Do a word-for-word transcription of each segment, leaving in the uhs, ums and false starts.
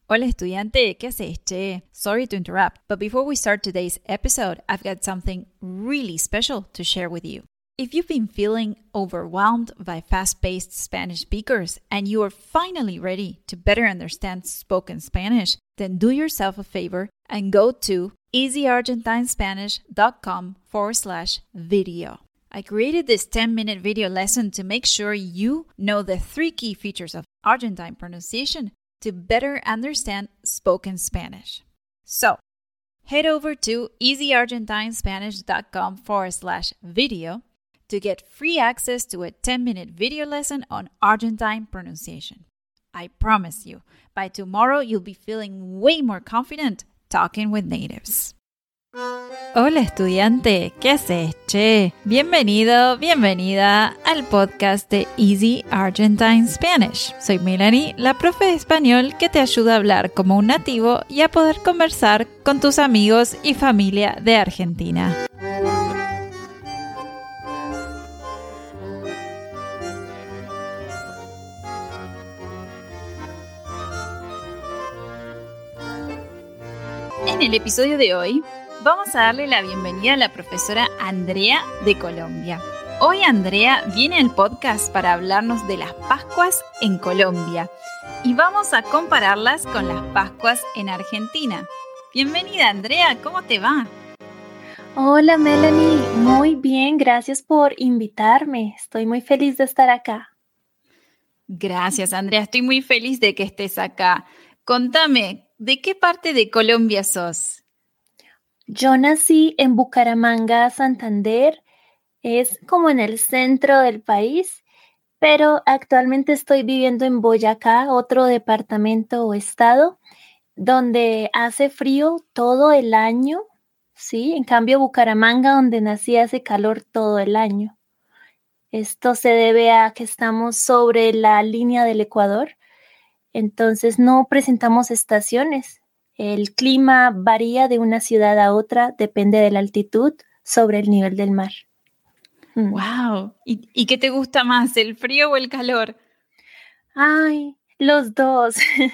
Hola estudiante, ¿qué haces, che? Sorry to interrupt, but before we start today's episode, I've got something really special to share with you. If you've been feeling overwhelmed by fast-paced Spanish speakers and you are finally ready to better understand spoken Spanish, then do yourself a favor and go to easyargentinespanish.com forward slash video. I created this ten-minute video lesson to make sure you know the three key features of Argentine pronunciation to better understand spoken Spanish. So, head over to easyargentinespanish.com forward slash video to get free access to a ten-minute video lesson on Argentine pronunciation. I promise you, by tomorrow you'll be feeling way more confident talking with natives. Hola estudiante, ¿qué haces, che? Bienvenido, bienvenida al podcast de Easy Argentine Spanish. Soy Melanie, la profe de español que te ayuda a hablar como un nativo y a poder conversar con tus amigos y familia de Argentina. En el episodio de hoy, vamos a darle la bienvenida a la profesora Andrea de Colombia. Hoy Andrea viene al podcast para hablarnos de las Pascuas en Colombia y vamos a compararlas con las Pascuas en Argentina. Bienvenida Andrea, ¿cómo te va? Hola Melanie, muy bien, gracias por invitarme. Estoy muy feliz de estar acá. Gracias Andrea, estoy muy feliz de que estés acá. Contame, ¿de qué parte de Colombia sos? Yo nací en Bucaramanga, Santander, es como en el centro del país, pero actualmente estoy viviendo en Boyacá, otro departamento o estado, donde hace frío todo el año, ¿sí? En cambio, Bucaramanga, donde nací, hace calor todo el año. Esto se debe a que estamos sobre la línea del Ecuador, entonces no presentamos estaciones. El clima varía de una ciudad a otra, depende de la altitud sobre el nivel del mar. Mm. ¡Wow! ¿Y, ¿Y qué te gusta más, el frío o el calor? Ay, los dos.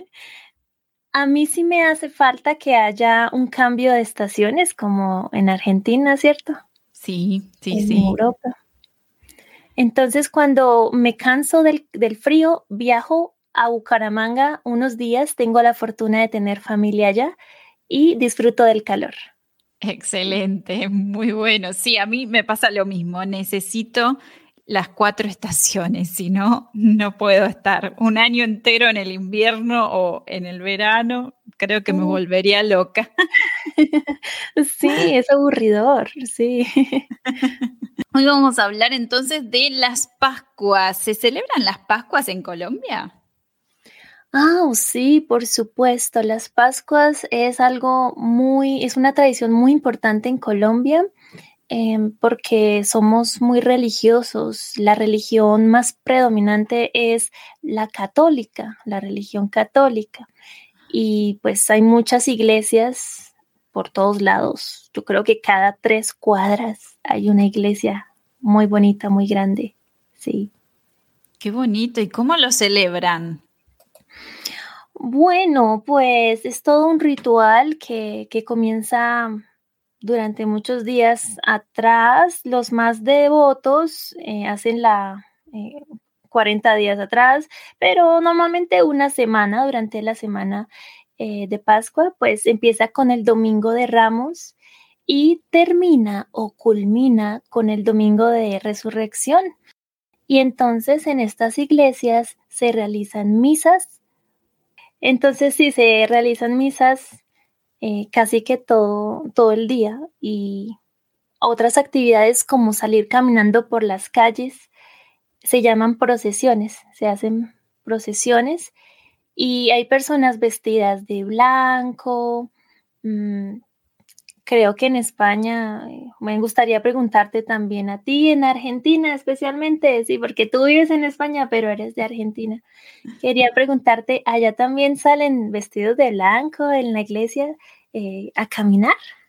A mí sí me hace falta que haya un cambio de estaciones, como en Argentina, ¿cierto? Sí, sí, en sí. En Europa. Entonces, cuando me canso del, del frío, viajo a Bucaramanga unos días, tengo la fortuna de tener familia allá y disfruto del calor. Excelente, muy bueno. Sí, a mí me pasa lo mismo. Necesito las cuatro estaciones, si no, no puedo estar un año entero en el invierno o en el verano. Creo que me volvería loca. Sí, es aburridor, sí. Hoy vamos a hablar entonces de las Pascuas. ¿Se celebran las Pascuas en Colombia? Ah, sí, por supuesto. Las Pascuas es algo muy, es una tradición muy importante en Colombia eh, porque somos muy religiosos. La religión más predominante es la católica, la religión católica. Y pues hay muchas iglesias por todos lados. Yo creo que cada tres cuadras hay una iglesia muy bonita, muy grande. Sí. Qué bonito. ¿Y cómo lo celebran? Bueno, pues es todo un ritual que, que comienza durante muchos días atrás. Los más devotos eh, hacen la eh, cuarenta días atrás, pero normalmente una semana, durante la semana eh, de Pascua, pues empieza con el Domingo de Ramos y termina o culmina con el Domingo de Resurrección. Y entonces en estas iglesias se realizan misas. Entonces sí, se realizan misas eh, casi que todo, todo el día y otras actividades como salir caminando por las calles se llaman procesiones, se hacen procesiones y hay personas vestidas de blanco. mmm, Creo que en España, eh, me gustaría preguntarte también a ti, en Argentina especialmente, sí, porque tú vives en España, pero eres de Argentina. Quería preguntarte, ¿allá también salen vestidos de blanco en la iglesia eh, a caminar?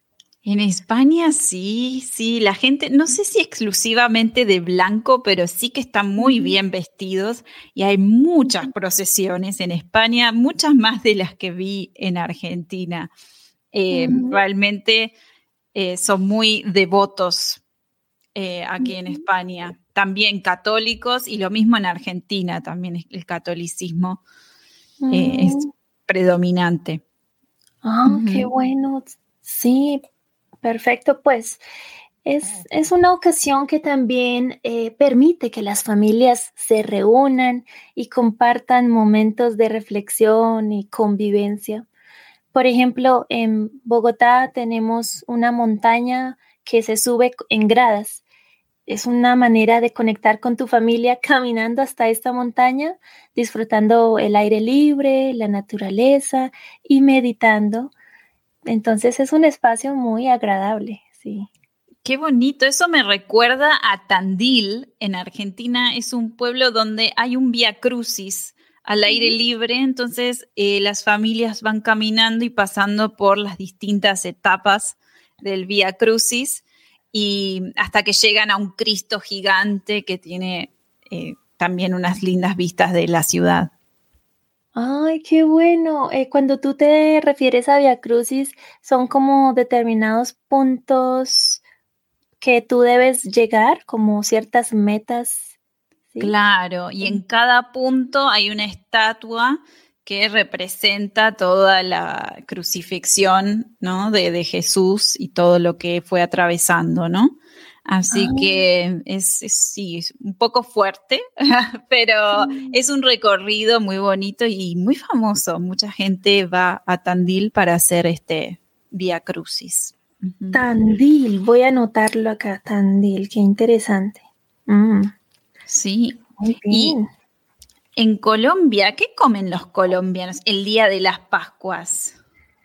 En España sí, sí, la gente, no sé si exclusivamente de blanco, pero sí que están muy Ujú, bien vestidos y hay muchas ujú, procesiones en España, muchas más de las que vi en Argentina. Eh, ujú, realmente eh, son muy devotos eh, aquí en ujú, España, también católicos y lo mismo en Argentina, también es- el catolicismo eh, es ujú. predominante. Ah, qué Ujú. bueno. Sí, perfecto. Pues es, es una ocasión que también eh, permite que las familias se reúnan y compartan momentos de reflexión y convivencia. Por ejemplo, en Bogotá tenemos una montaña que se sube en gradas. Es una manera de conectar con tu familia caminando hasta esta montaña, disfrutando el aire libre, la naturaleza y meditando. Entonces es un espacio muy agradable, sí. Qué bonito, eso me recuerda a Tandil, en Argentina, es un pueblo donde hay un vía crucis al aire Ujú. libre, entonces eh, las familias van caminando y pasando por las distintas etapas del vía crucis y hasta que llegan a un Cristo gigante que tiene eh, también unas lindas vistas de la ciudad. Ay, qué bueno. Eh, cuando tú te refieres a Via Crucis, son como determinados puntos que tú debes llegar, como ciertas metas, ¿sí? Claro, y en Sí. cada punto hay una estatua que representa toda la crucifixión, ¿no? De, de Jesús y todo lo que fue atravesando, ¿no? Así Ah, que es, es- sí, es un poco fuerte, pero sí. es un recorrido muy bonito y muy famoso. Mucha gente va a Tandil para hacer este Vía Crucis. Ujú. Tandil, voy a anotarlo acá, Tandil, qué interesante. Mm, Sí. muy Y bien. en Colombia, ¿qué comen los colombianos el día de las Pascuas?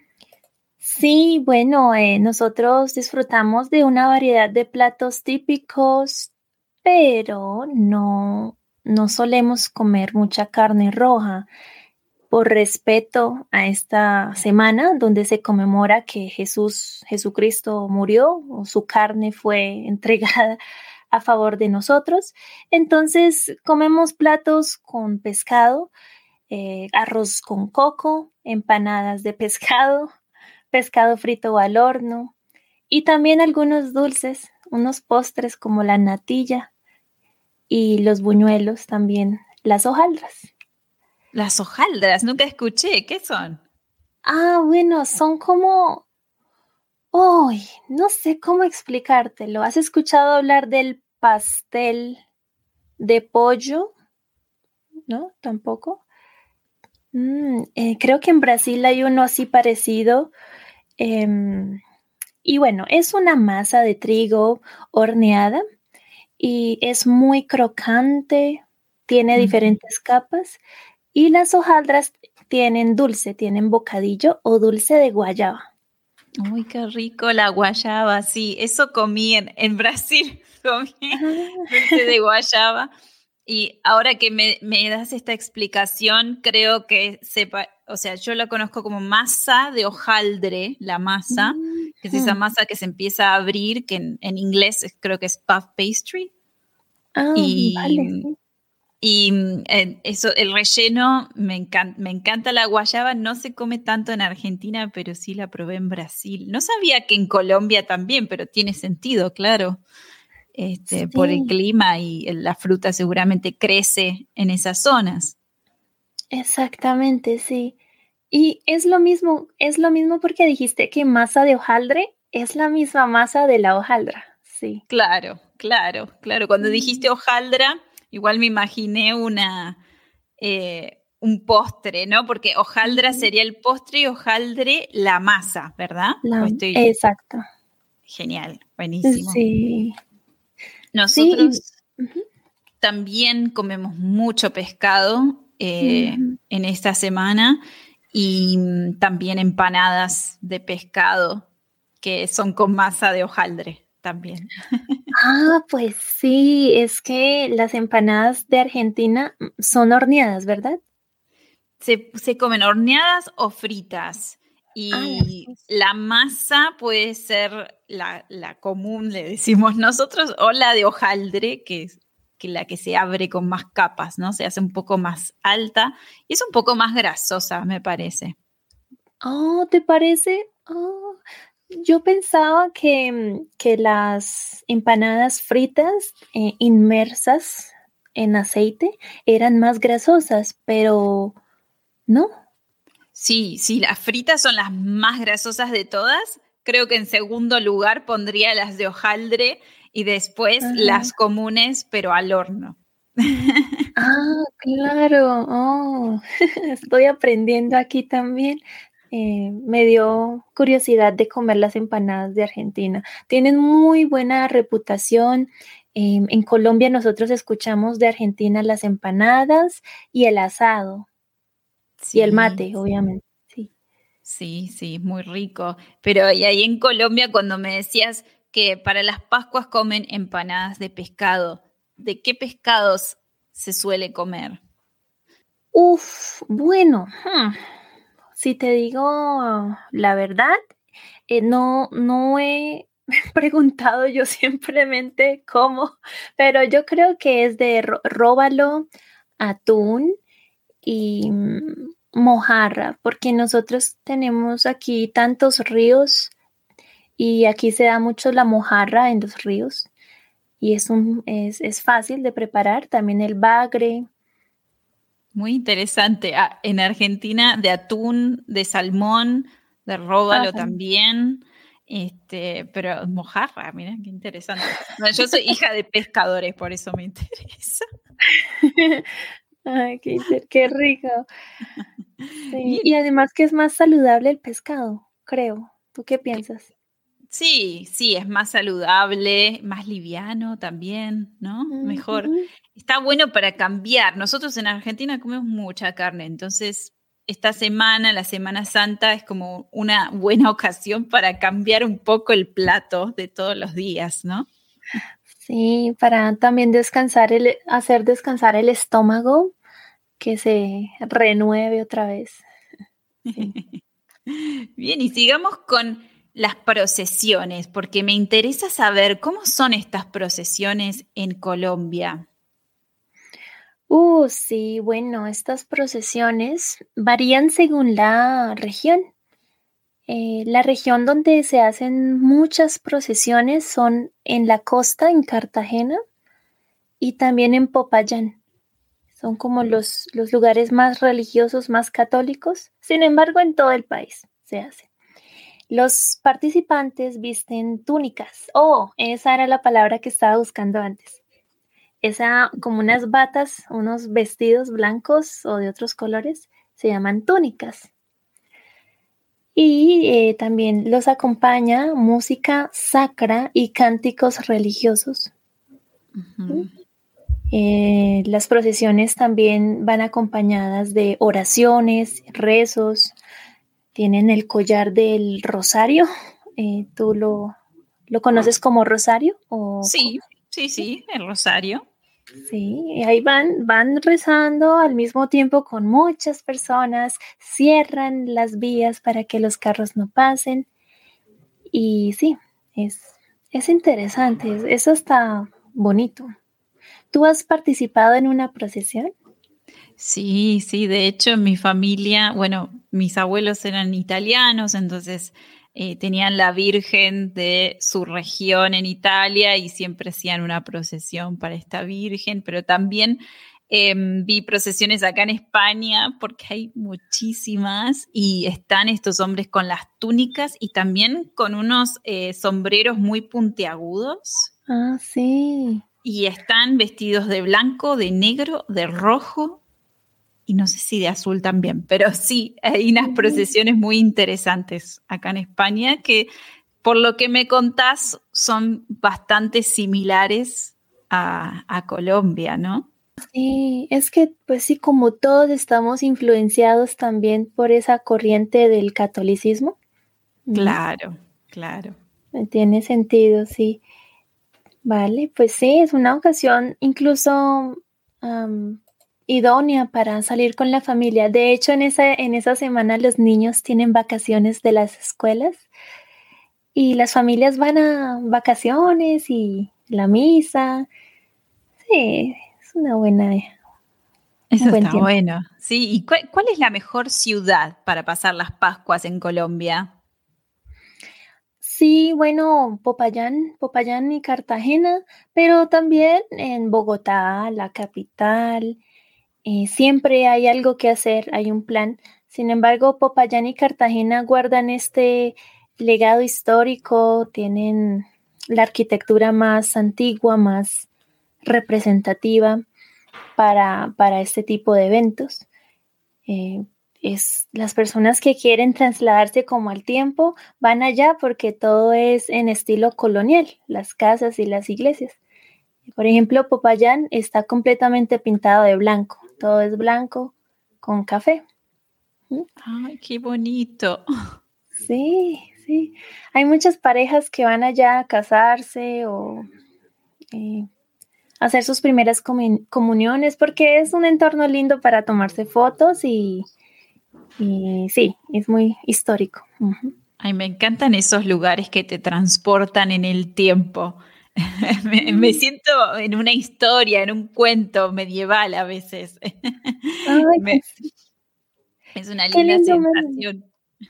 Sí, bueno, eh, nosotros disfrutamos de una variedad de platos típicos, pero no, no solemos comer mucha carne roja por respeto a esta semana donde se conmemora que Jesús, Jesucristo murió o su carne fue entregada a favor de nosotros. Entonces comemos platos con pescado, eh, arroz con coco, empanadas de pescado, pescado frito al horno y también algunos dulces, unos postres como la natilla y los buñuelos también, las hojaldras. Las hojaldras, nunca escuché, ¿qué son? Ah, bueno, son como, uy, no sé cómo explicártelo. ¿Has escuchado hablar del pastel de pollo? ¿No? ¿Tampoco? Mm, eh, creo que en Brasil hay uno así parecido. em, y bueno, es una masa de trigo horneada y es muy crocante, tiene Ujú. diferentes capas y las hojaldras tienen dulce, tienen bocadillo o dulce de guayaba. Uy, qué rico la guayaba, sí, eso comí en, en Brasil, comí Ah, dulce de guayaba. Y ahora que me, me das esta explicación, creo que sepa, o sea, yo la conozco como masa de hojaldre, la masa, que es esa ujú. masa que se empieza a abrir, que en, en inglés es- creo que es puff pastry. Ah, vale, Y, sí. y mm, eh, eso, el relleno, me encanta, me encanta la guayaba, no se come tanto en Argentina, pero sí la probé en Brasil. No sabía que en Colombia también, pero tiene sentido, claro. Este, por el Sí, clima y la fruta seguramente crece en esas zonas. exactamente, sí. Y es lo mismo, es lo mismo porque dijiste que masa de hojaldre es la misma masa de la hojaldra, sí. Claro, claro, claro. Cuando Mm, dijiste hojaldra, igual me imaginé una, eh, un postre, ¿no? Porque hojaldra ujú. sería el postre y hojaldre la masa, ¿verdad? O La estoy exacto. genial, buenísimo. Sí, sí, y Nosotros ujú, también comemos mucho pescado eh, ujú. en esta semana y mm, también empanadas de pescado que son con masa de hojaldre también. Ah, pues sí, es que las empanadas de Argentina, mm, son horneadas, ¿verdad? Se, se comen horneadas o fritas y ah, la masa puede ser la, la común, le decimos nosotros, o la de hojaldre, que es que la que se abre con más capas, ¿no? Se hace un poco más alta y es un poco más grasosa, me parece. Oh, ¿te parece? Oh, yo pensaba que, que las empanadas fritas eh, inmersas en aceite eran más grasosas, pero no. Sí, sí, las fritas son las más grasosas de todas. Creo que en segundo lugar pondría las de hojaldre y después Ajá. las comunes, pero al horno. Ah, claro. Oh, estoy aprendiendo aquí también. Eh, me dio curiosidad de comer las empanadas de Argentina. Tienen muy buena reputación. Eh, en Colombia nosotros escuchamos de Argentina las empanadas y el asado. Sí, y el mate, obviamente. Sí, sí, sí, muy rico. Pero y ahí en Colombia, cuando me decías que para las Pascuas comen empanadas de pescado, ¿de qué pescados se suele comer? Uf, bueno, hmm, si te digo la verdad, eh, no, no he preguntado yo simplemente cómo, pero yo creo que es de ró- róbalo, atún y mm, mojarra, porque nosotros tenemos aquí tantos ríos y aquí se da mucho la mojarra en los ríos y es, un, es, es fácil de preparar, también el bagre. Muy interesante. Ah, en Argentina de atún, de salmón, de róbalo Ajá. también. Este, pero mojarra, mira, qué interesante. Bueno, yo soy hija de pescadores, por eso me interesa. Ay, qué, inter- qué rico. Sí, Bien. y además que es más saludable el pescado, creo. ¿Tú qué piensas? Sí, sí, es más saludable, más liviano también, ¿no? Mejor. Ujú. Está bueno para cambiar. Nosotros en Argentina comemos mucha carne, entonces esta semana, la Semana Santa, es como una buena ocasión para cambiar un poco el plato de todos los días, ¿no? Sí, para también descansar el, hacer descansar el estómago, que se renueve otra vez. Sí. Bien, y sigamos con las procesiones, porque me interesa saber cómo son estas procesiones en Colombia. Uh, sí, bueno, estas procesiones varían según la región. Eh, la región donde se hacen muchas procesiones son en la costa, en Cartagena, y también en Popayán. Son como los, los lugares más religiosos, más católicos. Sin embargo, en todo el país se hace. Los participantes visten túnicas. Oh, esa era la palabra que estaba buscando antes. Esa, como unas batas, unos vestidos blancos o de otros colores, se llaman túnicas. Y eh, también los acompaña música sacra y cánticos religiosos. Ujú. Eh, las procesiones también van acompañadas de oraciones, rezos, tienen el collar del rosario. Eh, ¿tú lo, lo conoces como rosario? O co- Sí, sí, sí, el rosario. sí, y ahí van, van rezando al mismo tiempo con muchas personas, cierran las vías para que los carros no pasen. Y sí, es, es interesante, es, es hasta bonito. ¿Tú has participado en una procesión? Sí, sí, de hecho en mi familia, bueno, mis abuelos eran italianos, entonces eh, tenían la Virgen de su región en Italia y siempre hacían una procesión para esta Virgen, pero también eh, vi procesiones acá en España porque hay muchísimas y están estos hombres con las túnicas y también con unos eh, sombreros muy puntiagudos. Ah, sí. Y están vestidos de blanco, de negro, de rojo y no sé si de azul también, pero sí, hay unas Ujú. procesiones muy interesantes acá en España que por lo que me contás son bastante similares a, a Colombia, ¿no? Sí, es que pues sí, como todos estamos influenciados también por esa corriente del catolicismo, ¿no? Claro, claro. Eh, Tiene sentido, sí. Vale, pues sí, es una ocasión incluso am, idónea para salir con la familia. De hecho, en esa, en esa semana los niños tienen vacaciones de las escuelas y las familias van a vacaciones y la misa. Sí, es una buena, Eso un buen está tiempo. bueno. Sí, ¿y cuál, cuál es la mejor ciudad para pasar las Pascuas en Colombia? Sí, bueno, Popayán, Popayán y Cartagena, pero también en Bogotá, la capital. Eh, siempre hay algo que hacer, hay un plan. Sin embargo, Popayán y Cartagena guardan este legado histórico, tienen la arquitectura más antigua, más representativa para, para este tipo de eventos. Eh, es las personas que quieren trasladarse como al tiempo van allá porque todo es en estilo colonial, las casas y las iglesias. Por ejemplo, Popayán está completamente pintado de blanco, todo es blanco con café. ¿Mm? Ay, qué bonito. Sí, sí. Hay muchas parejas que van allá a casarse o eh, hacer sus primeras comun- comuniones porque es un entorno lindo para tomarse fotos y, y sí, es muy histórico. Ujú. Ay, me encantan esos lugares que te transportan en el tiempo. Me, me siento en una historia, en un cuento medieval a veces. Ay, Me- sí. es una Qué linda lindo, Melanie. sensación.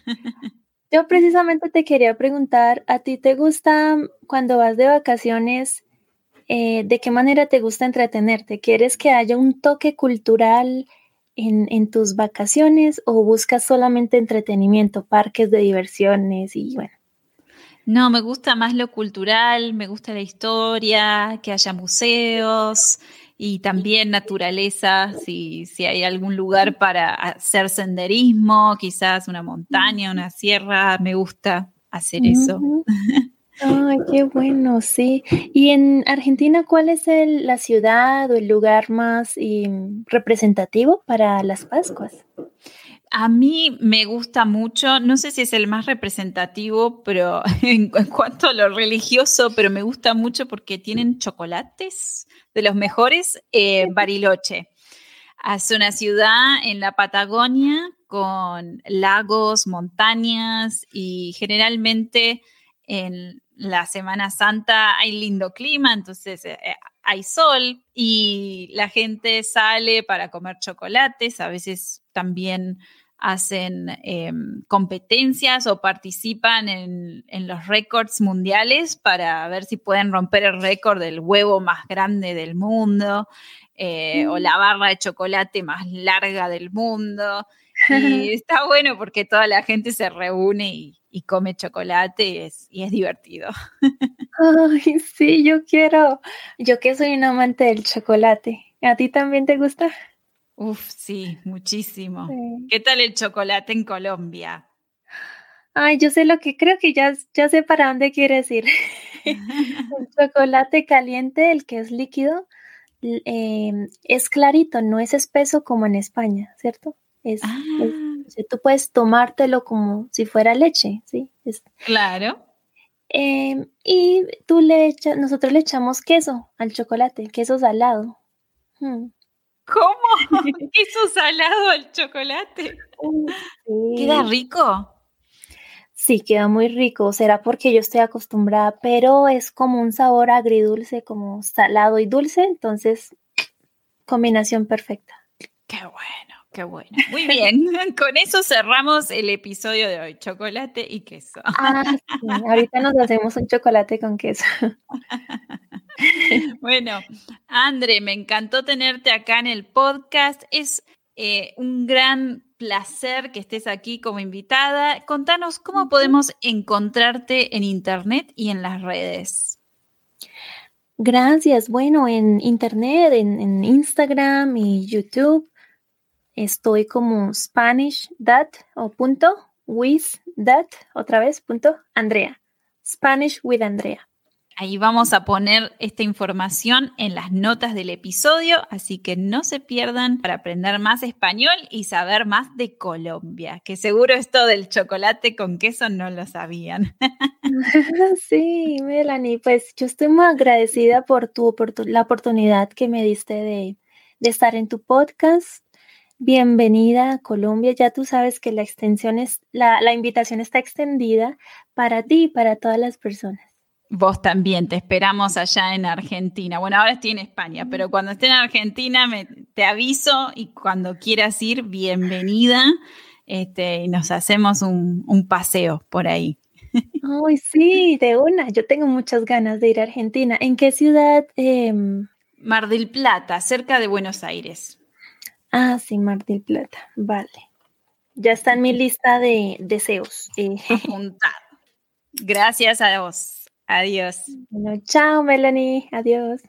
Yo precisamente te quería preguntar, ¿a ti te gusta cuando vas de vacaciones, eh, de qué manera te gusta entretenerte? ¿Quieres que haya un toque cultural en, en tus vacaciones o buscas solamente entretenimiento, parques de diversiones y bueno? No, me gusta más lo cultural, me gusta la historia, que haya museos y también naturaleza, si, si hay algún lugar para hacer senderismo, quizás una montaña, una sierra, me gusta hacer eso. Ujú. Ay, qué bueno, sí. Y en Argentina, ¿cuál es el- la ciudad o el lugar más em, representativo para las Pascuas? A mí me gusta mucho, no sé si es el más representativo, pero en, en cuanto a lo religioso, pero me gusta mucho porque tienen chocolates de los mejores, eh, Bariloche. Es una ciudad en la Patagonia con lagos, montañas y generalmente en la Semana Santa hay lindo clima, entonces eh, hay sol y la gente sale para comer chocolates, a veces también hacen eh, competencias o participan en, en los récords mundiales para ver si pueden romper el récord del huevo más grande del mundo. Eh, o la barra de chocolate más larga del mundo. Y está bueno porque toda la gente se reúne y, y come chocolate y es, y es divertido. Ay, sí, yo quiero. Yo que soy un amante del chocolate. ¿A ti también te gusta? Uf, sí, muchísimo. Sí. ¿Qué tal el chocolate en Colombia? Ay, yo sé lo que creo que ya, ya sé para dónde quieres ir. El chocolate caliente, el que es líquido, l- em, es clarito, no es espeso como en España, ¿cierto? Es, es- Ah, o sea, tú puedes tomártelo como si fuera leche, ¿sí? Es- claro. em, y tú le echas, nosotros le echamos queso al chocolate, queso salado. Mm. ¿Cómo? ¿Queso salado al chocolate? Uh, ¿Queda sí. rico? Sí, queda muy rico. Será porque yo estoy acostumbrada, pero es como un sabor agridulce, como salado y dulce, entonces combinación perfecta. Qué bueno, qué bueno. Muy bien, con eso cerramos el episodio de hoy. Chocolate y queso. Ah, sí, ahorita nos hacemos un chocolate con queso. Bueno, André, me encantó tenerte acá en el podcast. Es eh, un gran placer que estés aquí como invitada. Contanos cómo Ujú. podemos encontrarte en internet y en las redes. Gracias. Bueno, en internet, en, en Instagram y YouTube, estoy como Spanish Dad o punto with Dad, otra vez, punto Andrea. Spanish with Andrea. Ahí vamos a poner esta información en las notas del episodio, así que no se pierdan para aprender más español y saber más de Colombia, que seguro esto del chocolate con queso no lo sabían. Sí, Melanie, pues yo estoy muy agradecida por tu oportu- la oportunidad que me diste de, de estar en tu podcast. Bienvenida a Colombia. Ya tú sabes que la extensión es, la, la invitación está extendida para ti y para todas las personas. Vos también, te esperamos allá en Argentina. Bueno, ahora estoy en España, pero cuando esté en Argentina me, te aviso y cuando quieras ir, bienvenida. Este, y nos hacemos un, un paseo por ahí. Ay, sí, de una. Yo tengo muchas ganas de ir a Argentina. ¿En qué ciudad? Eh... Mar del Plata, cerca de Buenos Aires. Ah, sí, Mar del Plata. Vale. Ya está en mi lista de deseos. Eh. Apuntado. Gracias a vos. Adiós. Bueno, chao, Melanie. Adiós.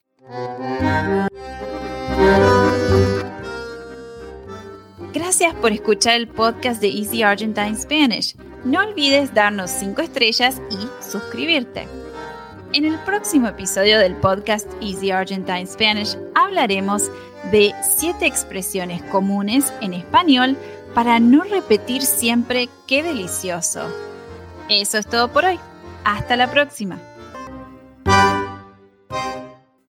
Gracias por escuchar el podcast de Easy Argentine Spanish. No olvides darnos cinco estrellas y suscribirte. En el próximo episodio del podcast Easy Argentine Spanish hablaremos de siete expresiones comunes en español para no repetir siempre qué delicioso. Eso es todo por hoy. Hasta la próxima.